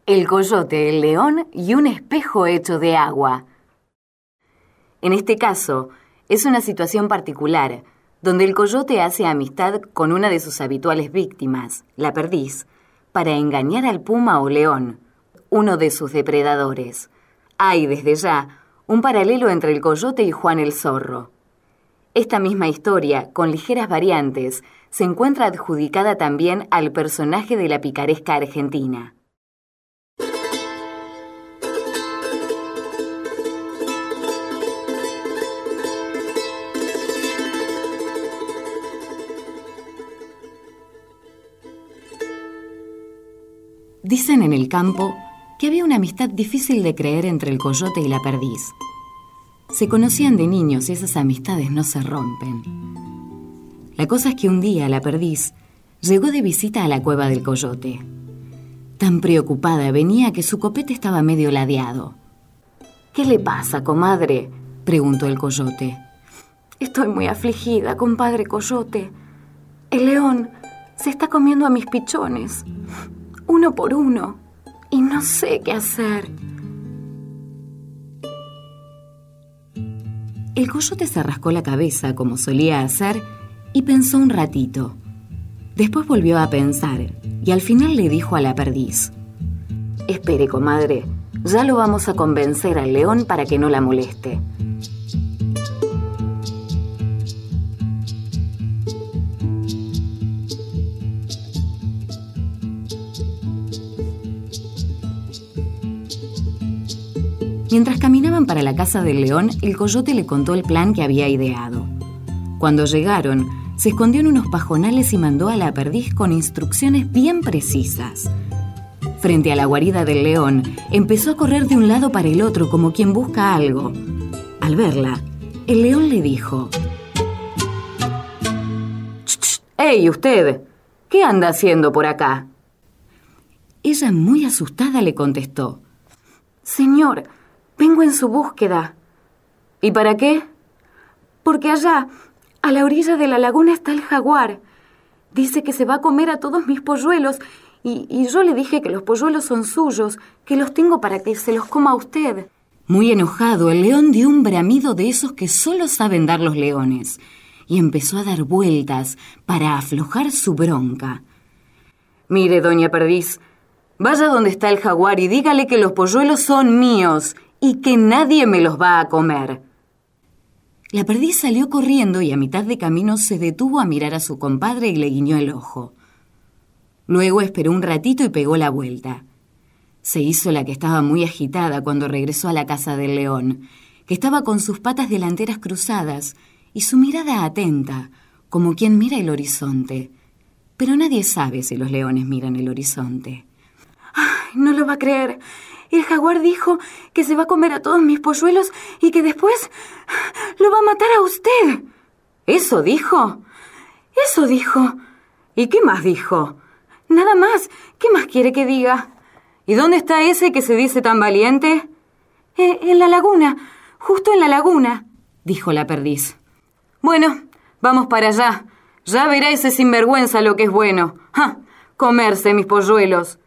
El coyote, el león y un espejo hecho de agua. En este caso, es una situación particular, donde el coyote hace amistad con una de sus habituales víctimas, la perdiz, para engañar al puma o león, uno de sus depredadores. Hay, desde ya, un paralelo entre el coyote y Juan el zorro. Esta misma historia, con ligeras variantes, se encuentra adjudicada también al personaje de la picaresca argentina. Dicen en el campo que había una amistad difícil de creer entre el coyote y la perdiz. Se conocían de niños y esas amistades no se rompen. La cosa es que un día la perdiz llegó de visita a la cueva del coyote. Tan preocupada venía que su copete estaba medio ladeado. «¿Qué le pasa, comadre?», preguntó el coyote. «Estoy muy afligida, compadre coyote. El león se está comiendo a mis pichones, uno por uno, y no sé qué hacer». El coyote se rascó la cabeza, como solía hacer, y pensó un ratito. Después volvió a pensar, y al final le dijo a la perdiz: «Espere, comadre, ya lo vamos a convencer al león para que no la moleste». Mientras caminaban para la casa del león, el coyote le contó el plan que había ideado. Cuando llegaron, se escondió en unos pajonales y mandó a la perdiz con instrucciones bien precisas. Frente a la guarida del león, empezó a correr de un lado para el otro como quien busca algo. Al verla, el león le dijo: «¡Ch! ¡Ey, usted! ¿Qué anda haciendo por acá?». Ella, muy asustada, le contestó: «Señor, vengo en su búsqueda». «¿Y para qué?». «Porque allá, a la orilla de la laguna, está el jaguar. Dice que se va a comer a todos mis polluelos y yo le dije que los polluelos son suyos, que los tengo para que se los coma a usted». Muy enojado, el león dio un bramido de esos que solo saben dar los leones y empezó a dar vueltas para aflojar su bronca. «Mire, doña Perdiz, vaya donde está el jaguar y dígale que los polluelos son míos y que nadie me los va a comer». La perdiz salió corriendo y a mitad de camino se detuvo a mirar a su compadre y le guiñó el ojo. Luego esperó un ratito y pegó la vuelta. Se hizo la que estaba muy agitada cuando regresó a la casa del león, que estaba con sus patas delanteras cruzadas y su mirada atenta, como quien mira el horizonte. Pero nadie sabe si los leones miran el horizonte. «Ay, no lo va a creer. El jaguar dijo que se va a comer a todos mis polluelos y que después lo va a matar a usted». «¿Eso dijo?». «Eso dijo». «¿Y qué más dijo?». «Nada más. ¿Qué más quiere que diga?». «¿Y dónde está ese que se dice tan valiente?». En la laguna, justo en la laguna», dijo la perdiz. «Bueno, vamos para allá. Ya verá ese sinvergüenza lo que es bueno. ¡Ja! Comerse mis polluelos».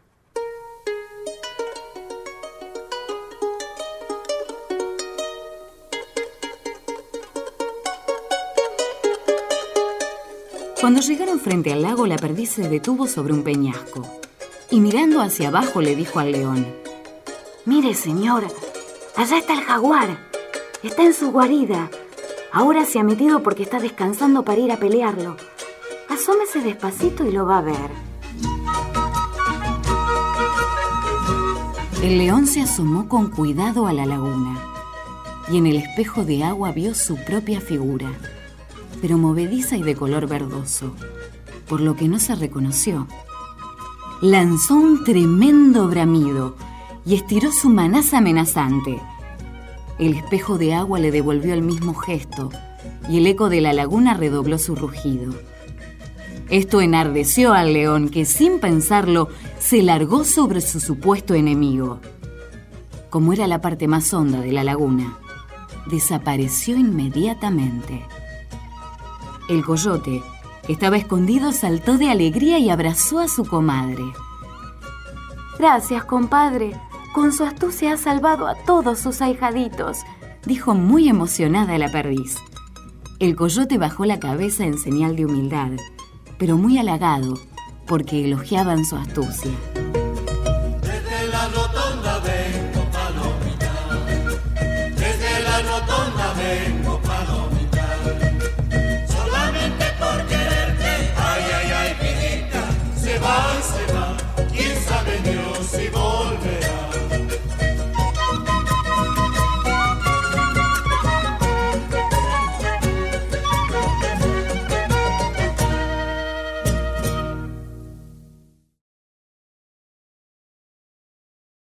Cuando llegaron frente al lago, la perdiz se detuvo sobre un peñasco y mirando hacia abajo le dijo al león: «Mire, señor, allá está el jaguar. Está en su guarida. Ahora se ha metido porque está descansando para ir a pelearlo. Asómese despacito y lo va a ver». El león se asomó con cuidado a la laguna y en el espejo de agua vio su propia figura, pero movediza y de color verdoso, por lo que no se reconoció. Lanzó un tremendo bramido y estiró su manaza amenazante. El espejo de agua le devolvió el mismo gesto y el eco de la laguna redobló su rugido. Esto enardeció al león, que sin pensarlo se largó sobre su supuesto enemigo. Como era la parte más honda de la laguna, desapareció inmediatamente. El coyote, que estaba escondido, saltó de alegría y abrazó a su comadre. Gracias, compadre. Con su astucia ha salvado a todos sus ahijaditos, dijo muy emocionada la perdiz. El coyote bajó la cabeza en señal de humildad, pero muy halagado, porque elogiaban su astucia.